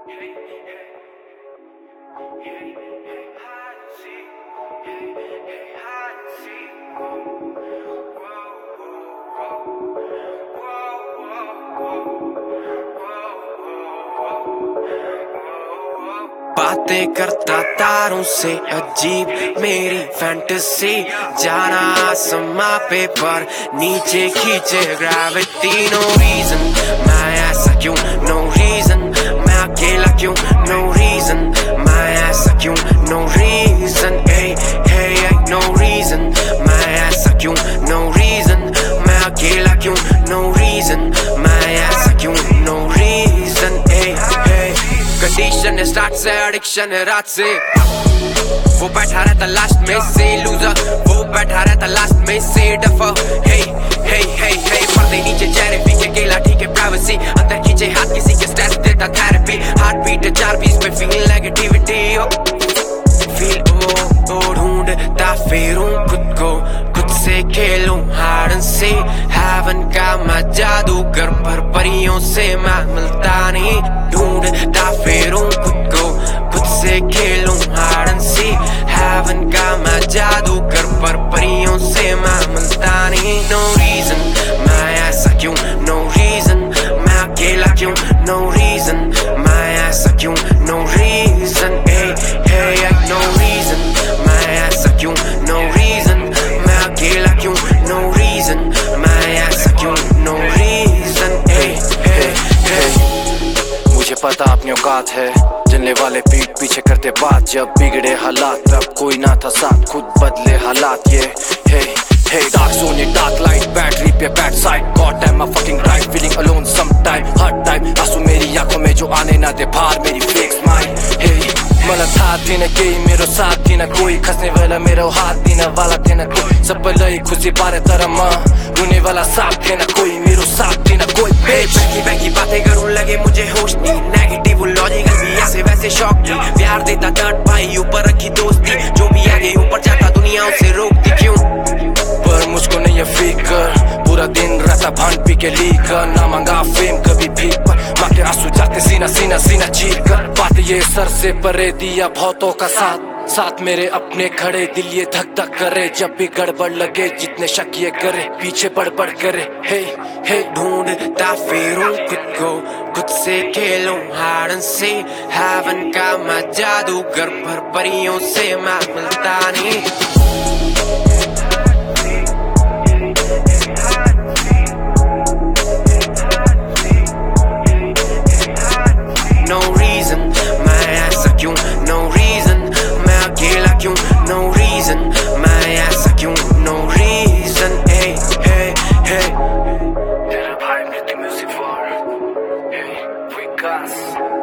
बातें करता तारों से अजीब मेरी फैंटेसी, जाना आसमां पे पर नीचे खींचे ग्रेविटी। नो रीजन मैं ऐसा क्यों, नो रीजन मैं अकेला क्यों, नो रीजन मैं ऐसा क्यों, नो रीजन नो रीजन मैं ऐसा क्यों, नो रीजन मैं अकेला क्यों, नो रीजन मैं ऐसा क्यों, नो रीजन कंडीशन स्टार्ट से एडिक्शन है रात से। वो बैठा रहता लास्ट में से लूजर, वो बैठा रहता लास्ट में से डफर। हे हे हे हे पर्दे नीचे चेहरे फीके केला ठीक है प्राइवेसी, अंदर खींचे हाथ किसी के स्ट्रेस देता थेरेपी। हार्ट बीट 4-20 पे फील नेगेटिविटी, फील ओ ढूंढता फिरूं खुद को, खुद से खेलूं हार्ड एंड सी। हेवन का मैं जादूगर पर परियों से मैं मिलता नहीं, ढूंढता फिरूं खुद को, खुद से खेलूं हार्ड एंड सी। हेवन का मैं जादूगर पर परियों से मैं मिलता नहीं। नो रीजन मैं ऐसा क्यों, नो रीजन मैं अकेला क्यों, नो रीजन मैं ऐसा क्यों, नो रीजन नो रीजन मैं ऐसा क्यों, नो रीजन मैं अकेला क्यों, नो रीजन मैं ऐसा क्यों, नो रीजन मुझे पता अपनी औकात है, जलने वाले पीठ पीछे करते बात। जब बिगड़े हालात तब कोई ना था साथ, खुद बदले हालात ये Hey, dark zone, dark light, battery पे back side. God damn, I'm fucking right, feeling alone sometime, hard time। आंसू मेरी आंखों में जो आने ना दे बाहर मेरी fake smile। Hey, मला था दिन के मेरो साथ दिन कोई, खसने वाला मेरो हाथ दिन वाला दिन कोई, सब लई खुशी पारे तरह रोने वाला साथ देना कोई, मेरो साथ देना कोई। बैकी बैकी बातें करूं लगे मुझे होश नहीं, नेगेटिव लॉजिकल भी ऐसे वैसे शॉक नहीं। प्यार देता दर्द भाई ऊपर रखी दोस्ती, जो भी आगे ऊपर जाता दुनिया उसे रोकती क्यों, पर मुझको नहीं है फिकर। पूरा दिन रहता भांग पी के लीकर, ना मांगा फेम कभी भी पर माँ के आंसू जाते सीना सीना सीना चीर कर। बात ये सर से परे दिया बहुतों का साथ, साथ मेरे अपने खड़े दिल ये धक धक करे। जब भी गड़बड़ लगे जितने शक ये करे, पीछे बढ़ करे। हे हे ढूंढता फिरूं खुद को, खुद से खेलूं हार्ड एंड सी। हेवन का मैं जादूगर पर परियों से मैं मिलता नहीं। No reason मैं ऐसा क्यों, no reason मैं अकेला क्यों, no reason मैं ऐसा क्यों, no reason तेरा भाई मृत्यु म्यूजिक फॉर विकास।